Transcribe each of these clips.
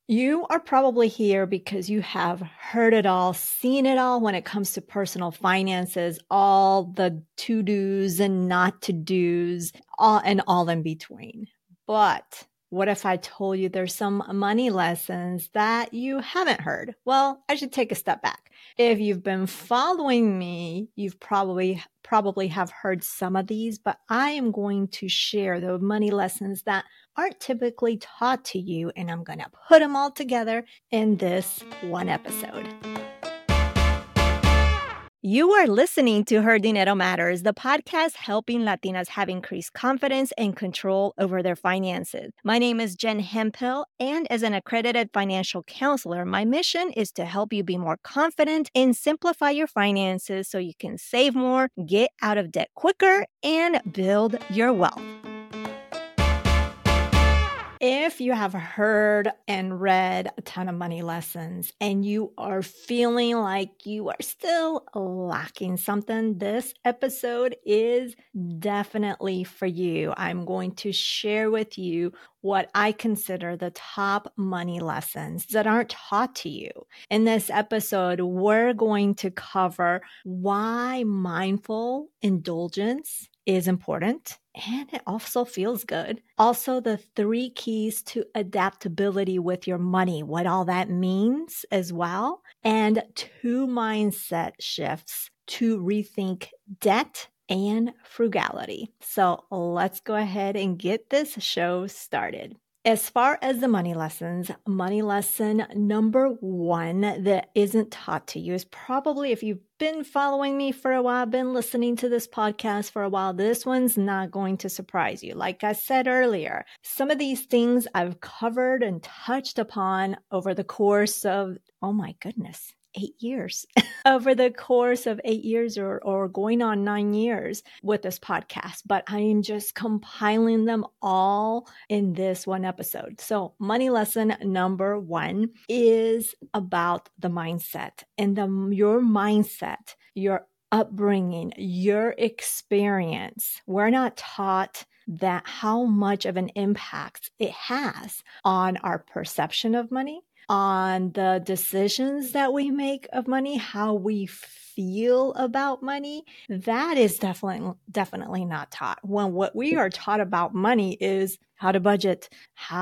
You are probably here because you have heard it all, seen it all when it comes to personal finances, all the to-dos and not to-dos, all in between. But what if I told you there's some money lessons that you haven't heard? Well, I should take a step back. If you've been following me, you've probably have heard some of these, but I am going to share the money lessons that aren't typically taught to you, and I'm going to put them all together in this one episode. You are listening to Her Dinero Matters, the podcast helping Latinas have increased confidence and control over their finances. My name is Jen Hemphill, and as an accredited financial counselor, my mission is to help you be more confident and simplify your finances so you can save more, get out of debt quicker, and build your wealth. If you have heard and read a ton of money lessons and you are feeling like you are still lacking something, this episode is definitely for you. I'm going to share with you what I consider the top money lessons that aren't taught to you. In this episode, we're going to cover why mindful indulgence is important, and it also feels good. Also, the 3 keys to adaptability with your money, what all that means as well, and 2 mindset shifts to rethink debt and frugality. So let's go ahead and get this show started. As far as the money lessons, money lesson number 1 that isn't taught to you is probably, if you've been following me for a while, been listening to this podcast for a while, this one's not going to surprise you. Like I said earlier, some of these things I've covered and touched upon over the course of, 8 years. Over the course of 8 years or going on 9 years with this podcast, but I am just compiling them all in this one episode. So money lesson number 1 is about the mindset and your mindset, your upbringing, your experience. We're not taught that how much of an impact it has on our perception of money, on the decisions that we make of money, how we feel about money. That is definitely not taught. When what we are taught about money is how to budget,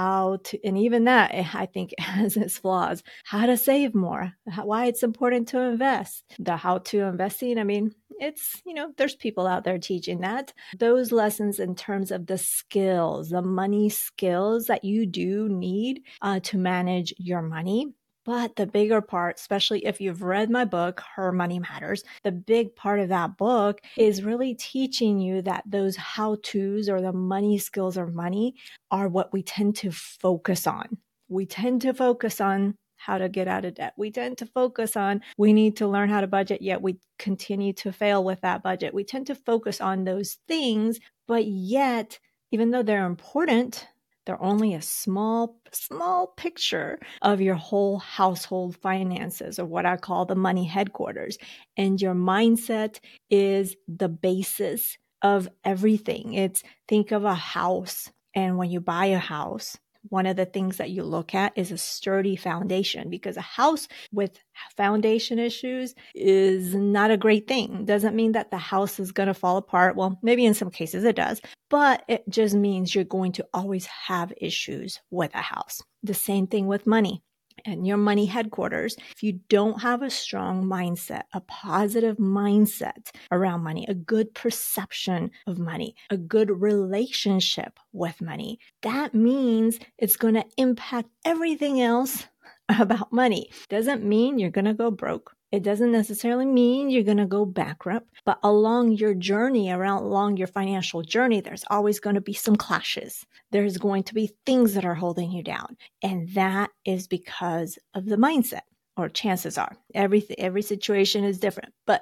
and even that, I think, has its flaws, how to save more, why it's important to invest, the how to investing. I mean, it's, there's people out there teaching that. Those lessons in terms of the skills, the money skills that you do need to manage your money. But the bigger part, especially if you've read my book, Her Money Matters, the big part of that book is really teaching you that those how-tos or the money skills or money are what we tend to focus on. We tend to focus on how to get out of debt. We tend to focus on we need to learn how to budget, yet we continue to fail with that budget. We tend to focus on those things, but yet, even though they're important, they're only a small picture of your whole household finances, or what I call the money headquarters. And your mindset is the basis of everything. Think of a house. And when you buy a house, one of the things that you look at is a sturdy foundation, because a house with foundation issues is not a great thing. Doesn't mean that the house is going to fall apart. Well, maybe in some cases it does, but it just means you're going to always have issues with a house. The same thing with money. And your money headquarters, if you don't have a strong mindset, a positive mindset around money, a good perception of money, a good relationship with money, that means it's going to impact everything else about money. Doesn't mean you're going to go broke. It doesn't necessarily mean you're going to go bankrupt, but along your journey, along your financial journey, there's always going to be some clashes. There's going to be things that are holding you down. And that is because of the mindset, or chances are. Every situation is different, but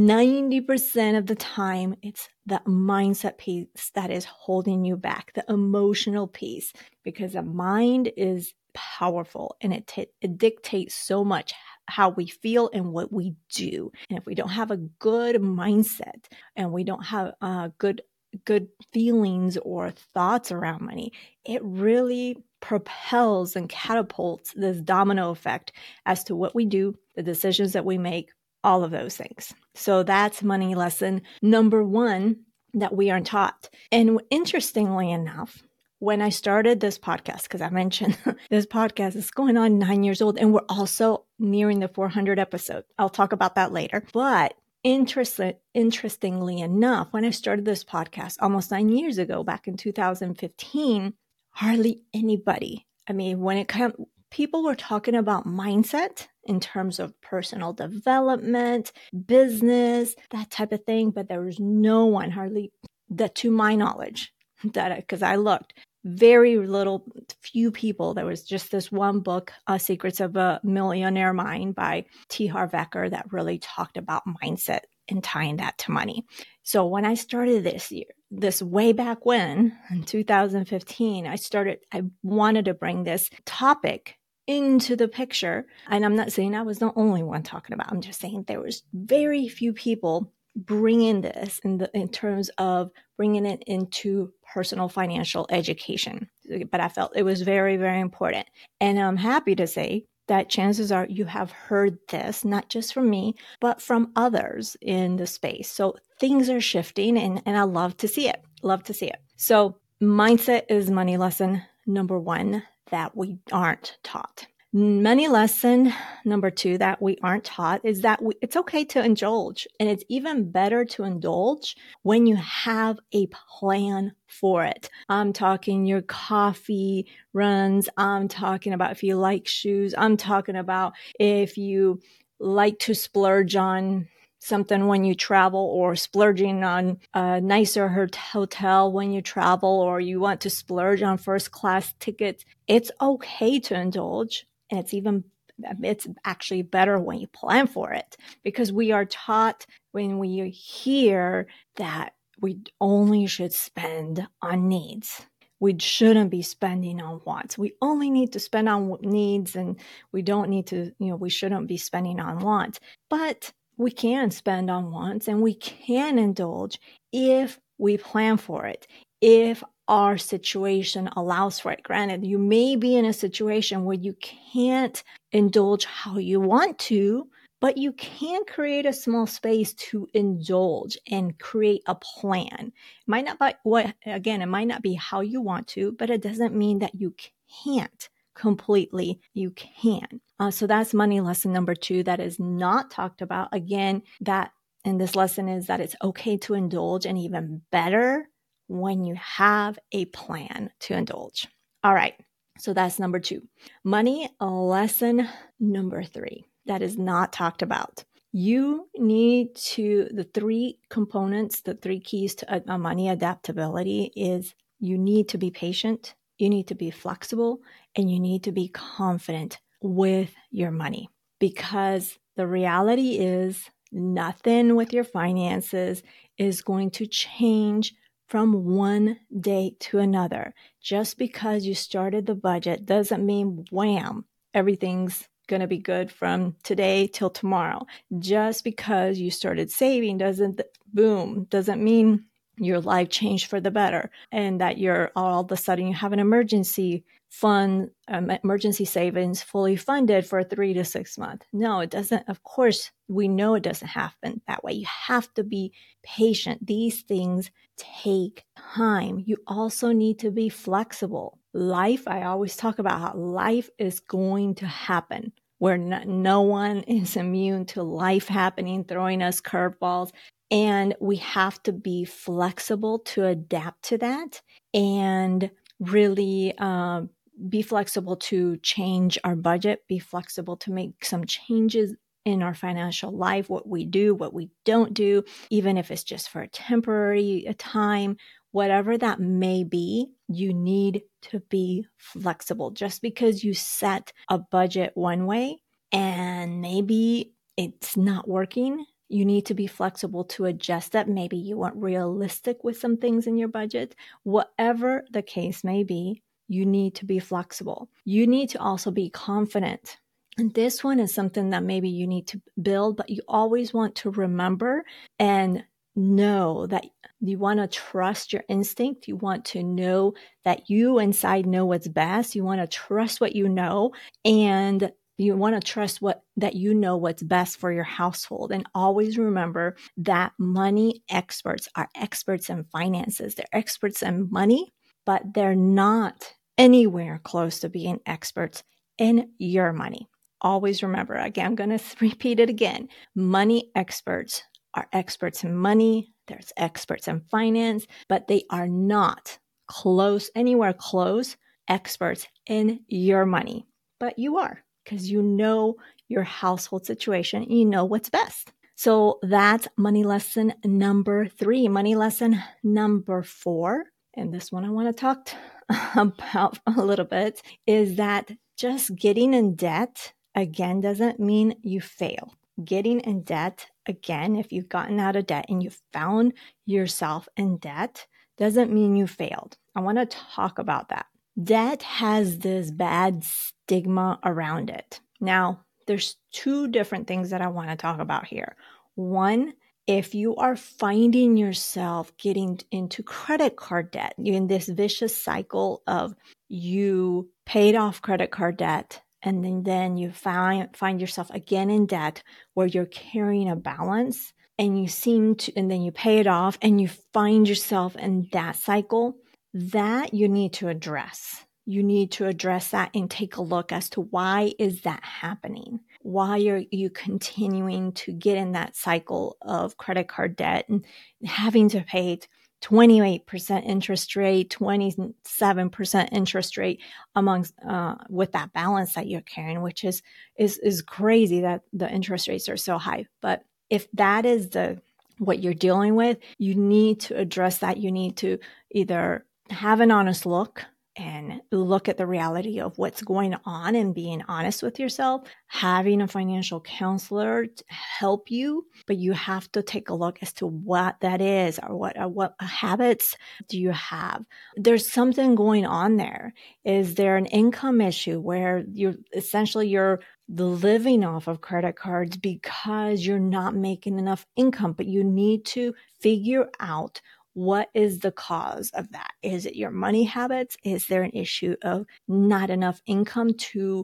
90% of the time, it's the mindset piece that is holding you back, the emotional piece, because the mind is powerful and it dictates so much how we feel and what we do. And if we don't have a good mindset and we don't have a good good feelings or thoughts around money, it really propels and catapults this domino effect as to what we do, the decisions that we make, all of those things. So that's money lesson number 1 that we aren't taught. And interestingly enough, when I started this podcast, because I mentioned this podcast is going on 9 years old, and we're also nearing the 400 episode. I'll talk about that later. But interestingly enough, when I started this podcast almost 9 years ago, back in 2015, hardly anybody, people were talking about mindset in terms of personal development, business, that type of thing. But there was no one, hardly that to my knowledge, because I looked, very little, few people. There was just this one book, Secrets of a Millionaire Mind by T. Harv Eker, that really talked about mindset and tying that to money. So when I started this way back when, in 2015, I wanted to bring this topic into the picture. And I'm not saying I was the only one talking about it. I'm just saying there was very few people bringing this in terms of bringing it into personal financial education. But I felt it was very, very important. And I'm happy to say that chances are you have heard this, not just from me, but from others in the space. So things are shifting, and I love to see it. Love to see it. So mindset is money lesson number 1 that we aren't taught. Money lesson number 2 that we aren't taught is that it's okay to indulge. And it's even better to indulge when you have a plan for it. I'm talking your coffee runs. I'm talking about if you like shoes. I'm talking about if you like to splurge on something when you travel, or splurging on a nicer hotel when you travel, or you want to splurge on first class tickets. It's okay to indulge. And it's actually better when you plan for it, because we are taught when we hear that we only should spend on needs. We shouldn't be spending on wants. We only need to spend on needs, and we don't need to, we shouldn't be spending on wants. But we can spend on wants, and we can indulge if we plan for it, if our situation allows for it. Granted, you may be in a situation where you can't indulge how you want to, but you can create a small space to indulge and create a plan. It might not be how you want to, but it doesn't mean that you can't completely. You can. So that's money lesson number 2 that is not talked about. Again, that in this lesson is that it's okay to indulge, and even better when you have a plan to indulge. All right. So that's number 2. Money lesson number 3 that is not talked about. You need to, the 3 components, the 3 keys to money adaptability is you need to be patient, you need to be flexible, and you need to be confident with your money. Because the reality is nothing with your finances is going to change from one day to another. Just because you started the budget doesn't mean wham, everything's going to be good from today till tomorrow. Just because you started saving doesn't mean your life changed for the better, and that you're all of a sudden you have an emergency fund, emergency savings fully funded for 3 to 6 months. No, it doesn't. Of course, we know it doesn't happen that way. You have to be patient. These things take time. You also need to be flexible. I always talk about how life is going to happen, where no one is immune to life happening, throwing us curveballs. And we have to be flexible to adapt to that, and really be flexible to change our budget, be flexible to make some changes in our financial life, what we do, what we don't do, even if it's just for a temporary time, whatever that may be, you need to be flexible. Just because you set a budget one way and maybe it's not working, you need to be flexible to adjust that. Maybe you weren't realistic with some things in your budget. Whatever the case may be, you need to be flexible. You need to also be confident. And this one is something that maybe you need to build, but you always want to remember and know that you want to trust your instinct. You want to know that you inside know what's best. You want to trust what you know, and you want to trust that you know what's best for your household. And always remember that money experts are experts in finances. They're experts in money, but they're not anywhere close to being experts in your money. Always remember, again, I'm going to repeat it again. Money experts are experts in money. There's experts in finance, but they are not anywhere close experts in your money. But you are, because you know your household situation. You know what's best. So that's money lesson number 3. Money lesson number 4, and this one I want to talk about a little bit, is that just getting in debt, again, doesn't mean you fail. Getting in debt, again, if you've gotten out of debt and you found yourself in debt, doesn't mean you failed. I want to talk about that. Debt has this bad stigma around it. Now, there's 2 different things that I want to talk about here. One, if you are finding yourself getting into credit card debt, you're in this vicious cycle of you paid off credit card debt, and then you find yourself again in debt where you're carrying a balance, and then you pay it off and you find yourself in that cycle, that you need to address. You need to address that and take a look as to why is that happening? Why are you continuing to get in that cycle of credit card debt and having to pay 28% interest rate, 27% interest rate with that balance that you're carrying, which is crazy that the interest rates are so high. But if that is what you're dealing with, you need to address that. You need to either have an honest look and look at the reality of what's going on and being honest with yourself, having a financial counselor to help you, but you have to take a look as to what that is, or what habits do you have. There's something going on there. Is there an income issue where you're living off of credit cards because you're not making enough income, but you need to figure out what is the cause of that? Is it your money habits? Is there an issue of not enough income to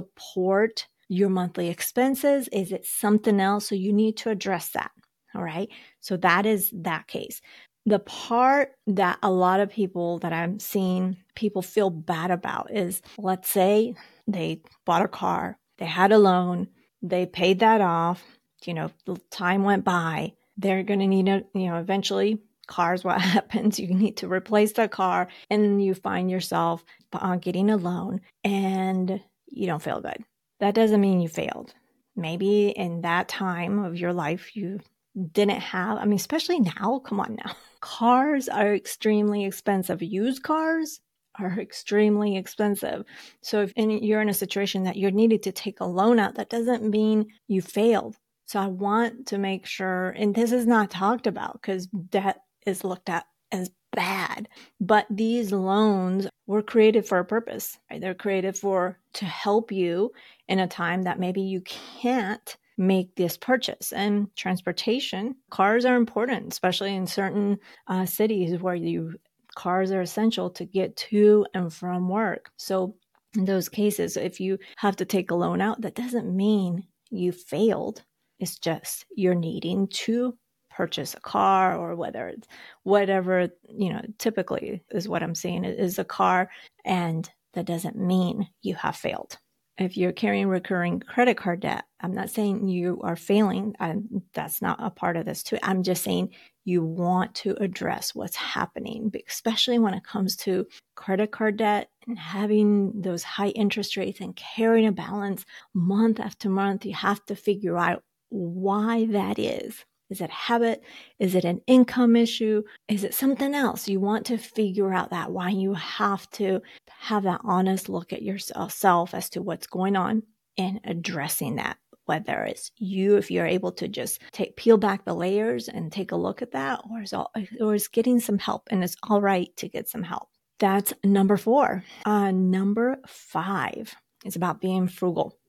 support your monthly expenses? Is it something else? So you need to address that. All right. So that is that case. The part that a lot of people that I'm seeing people feel bad about is, let's say they bought a car, they had a loan, they paid that off, the time went by, they're going to need eventually, cars, what happens? You need to replace the car, and you find yourself getting a loan and you don't feel good. That doesn't mean you failed. Maybe in that time of your life, you didn't have, especially now, come on now. Cars are extremely expensive. Used cars are extremely expensive. So if you're in a situation that you're needed to take a loan out, that doesn't mean you failed. So I want to make sure, and this is not talked about because debt is looked at as bad, but these loans were created for a purpose, right? They're created to help you in a time that maybe you can't make this purchase. And transportation, cars are important, especially in certain cities where cars are essential to get to and from work. So in those cases, if you have to take a loan out, that doesn't mean you failed. It's just you're needing to purchase a car, or whether it's whatever, typically is what I'm saying is a car, and that doesn't mean you have failed. If you're carrying recurring credit card debt, I'm not saying you are failing. That's not a part of this too. I'm just saying you want to address what's happening, especially when it comes to credit card debt and having those high interest rates and carrying a balance month after month. You have to figure out why that is. Is it a habit? Is it an income issue? Is it something else? You want to figure out that why. You have to have that honest look at yourself as to what's going on and addressing that. Whether it's if you're able to just peel back the layers and take a look at that, or is getting some help, and it's all right to get some help. That's number 4. Number 5 is about being frugal.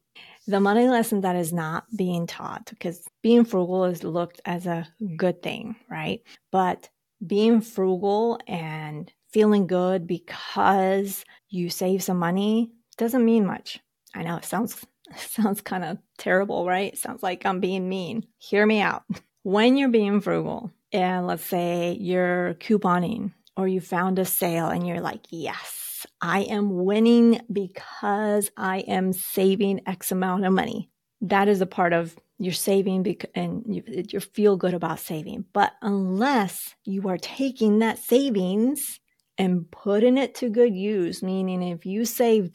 The money lesson that is not being taught, because being frugal is looked as a good thing, right? But being frugal and feeling good because you save some money doesn't mean much. I know it sounds kind of terrible, right? It sounds like I'm being mean. Hear me out. When you're being frugal, and let's say you're couponing or you found a sale and you're like, yes, I am winning because I am saving X amount of money. That is a part of your saving and you feel good about saving. But unless you are taking that savings and putting it to good use, meaning if you save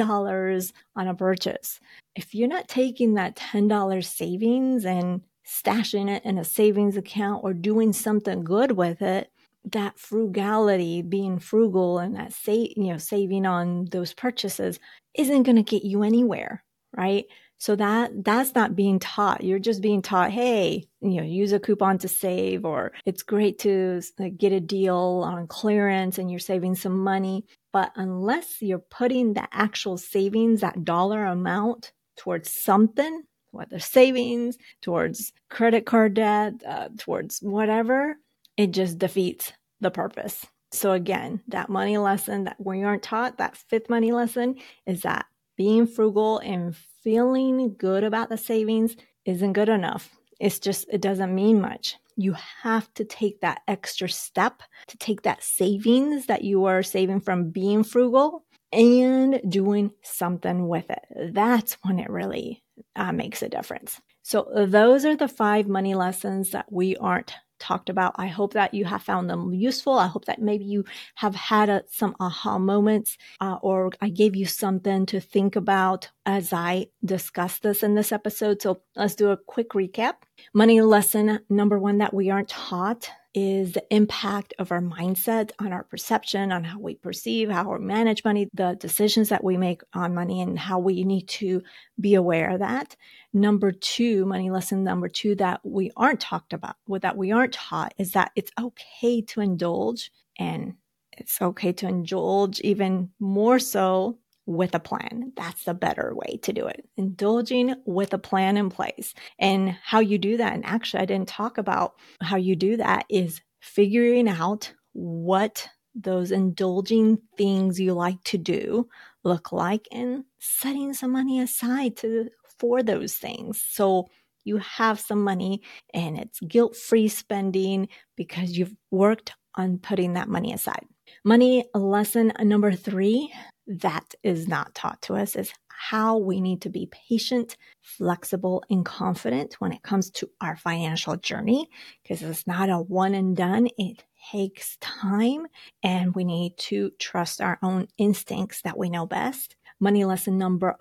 $10 on a purchase, if you're not taking that $10 savings and stashing it in a savings account or doing something good with it, that frugality, being frugal and that saving on those purchases isn't going to get you anywhere, right? So that's not being taught. You're just being taught, hey, use a coupon to save, or it's great to get a deal on clearance and you're saving some money. But unless you're putting the actual savings, that dollar amount, towards something, whether savings, towards credit card debt, towards whatever, it just defeats the purpose. So again, that money lesson that we aren't taught, that fifth money lesson, is that being frugal and feeling good about the savings isn't good enough. It doesn't mean much. You have to take that extra step to take that savings that you are saving from being frugal and doing something with it. That's when it really makes a difference. So those are the 5 money lessons that we aren't talked about. I hope that you have found them useful. I hope that maybe you have had some aha moments, or I gave you something to think about as I discussed this in this episode. So let's do a quick recap. Money lesson number 1 that we aren't taught is the impact of our mindset on our perception, on how we perceive, how we manage money, the decisions that we make on money, and how we need to be aware of that. Number 2, money lesson number 2 that we aren't talked about, that we aren't taught, is that it's okay to indulge, and it's okay to indulge even more so with a plan. That's the better way to do it. Indulging with a plan in place. And how you do that, and actually I didn't talk about how you do that, is figuring out what those indulging things you like to do look like and setting some money aside for those things. So you have some money and it's guilt-free spending because you've worked on putting that money aside. Money lesson number 3 that is not taught to us is how we need to be patient, flexible, and confident when it comes to our financial journey, because it's not a one and done. It takes time, and we need to trust our own instincts that we know best. Money lesson number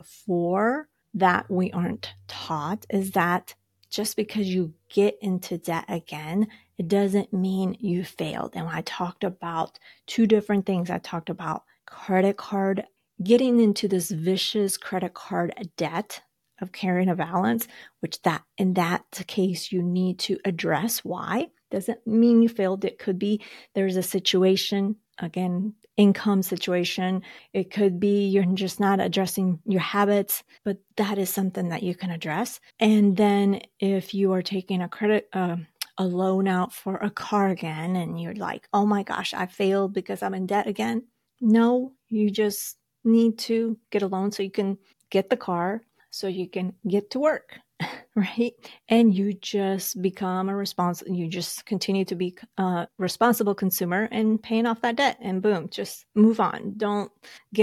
4 that we aren't taught is that just because you get into debt again, it doesn't mean you failed. And I talked about 2 different things. I talked about credit card, getting into this vicious credit card debt of carrying a balance, which that in that case, you need to address why. Doesn't mean you failed. It could be there's a situation, again, income situation. It could be you're just not addressing your habits, but that is something that you can address. And then if you are taking a loan out for a car again, and you're like, oh my gosh, I failed because I'm in debt again. No, you just need to get a loan so you can get the car, so you can get to work, right? And you just become you just continue to be a responsible consumer and paying off that debt, and boom, just move on. Don't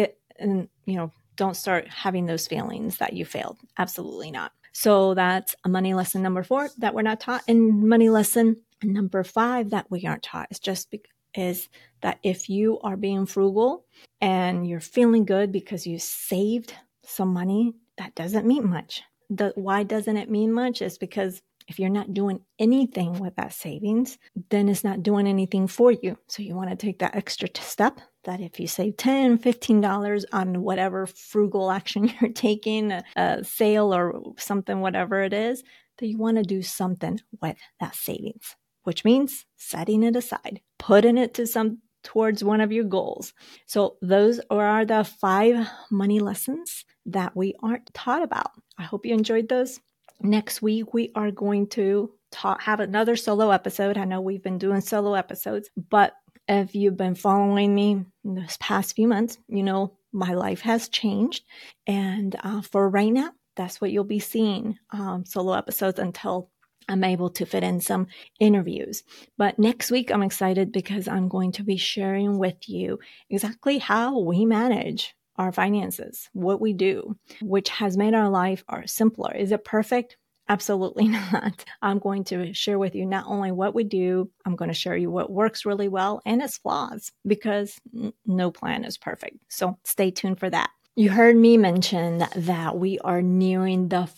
start having those feelings that you failed. Absolutely not. So that's a money lesson number 4 that we're not taught. And money lesson number 5 that we aren't taught is that if you are being frugal and you're feeling good because you saved some money, that doesn't mean much. Why doesn't it mean much is because if you're not doing anything with that savings, then it's not doing anything for you. So you want to take that extra step, that if you save $10, $15 on whatever frugal action you're taking, a sale or something, whatever it is, that you want to do something with that savings, which means setting it aside, putting it towards one of your goals. So those are the 5 money lessons that we aren't taught about. I hope you enjoyed those. Next week, we are going to have another solo episode. I know we've been doing solo episodes, but if you've been following me this past few months, you know my life has changed. And for right now, that's what you'll be seeing, solo episodes until I'm able to fit in some interviews. But next week, I'm excited because I'm going to be sharing with you exactly how we manage our finances, what we do, which has made our life simpler. Is it perfect? Absolutely not. I'm going to share with you not only what we do, I'm going to share you what works really well and its flaws, because no plan is perfect. So stay tuned for that. You heard me mention that we are nearing the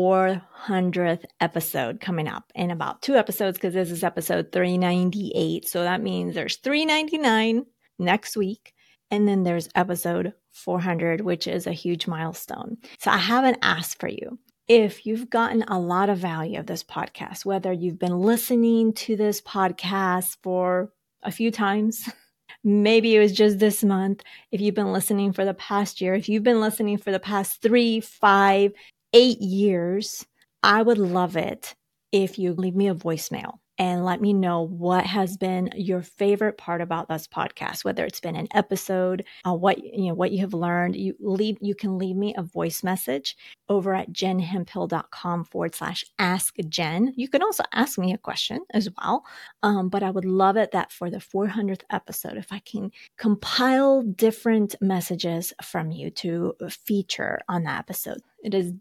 400th episode coming up in about 2 episodes, because this is episode 398. So that means there's 399 next week. And then there's episode 400, which is a huge milestone. So I have an ask for you. If you've gotten a lot of value of this podcast, whether you've been listening to this podcast for a few times, maybe it was just this month, if you've been listening for the past year, if you've been listening for the past 3, 5, 8 years, I would love it if you leave me a voicemail and let me know what has been your favorite part about this podcast, whether it's been an episode, what you have learned. You can leave me a voice message over at jenhemphill.com/ask Jen. You can also ask me a question as well. But I would love it that for the 400th episode, if I can compile different messages from you to feature on that episode. It is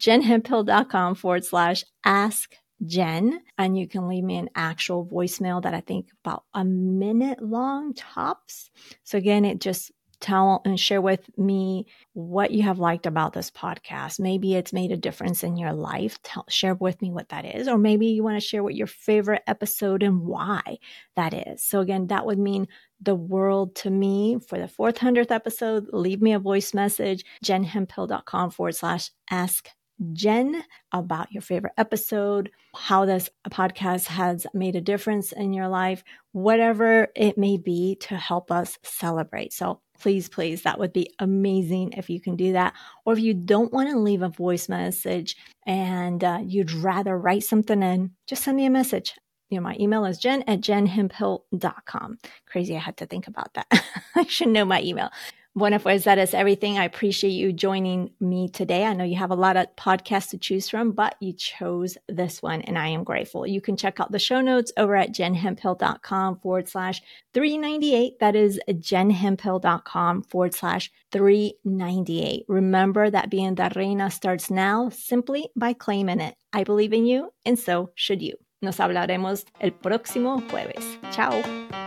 jenhemphill.com/ask Jen, and you can leave me an actual voicemail that I think about a minute long tops. So again, it just tell and share with me what you have liked about this podcast. Maybe it's made a difference in your life. Share with me what that is. Or maybe you want to share what your favorite episode and why that is. So again, that would mean the world to me. For the 400th episode, leave me a voice message, jenhemphill.com/ask Jen, about your favorite episode, how this podcast has made a difference in your life, whatever it may be, to help us celebrate. So please, that would be amazing if you can do that. Or if you don't want to leave a voice message and you'd rather write something in, just send me a message. My email is jen@jenhemphill.com. Crazy, I had to think about that. I should know my email. Bueno, pues that is everything. I appreciate you joining me today. I know you have a lot of podcasts to choose from, but you chose this one, and I am grateful. You can check out the show notes over at jenhemphill.com/398. That is jenhemphill.com/398. Remember that being the reina starts now simply by claiming it. I believe in you, and so should you. Nos hablaremos el próximo jueves. Chao.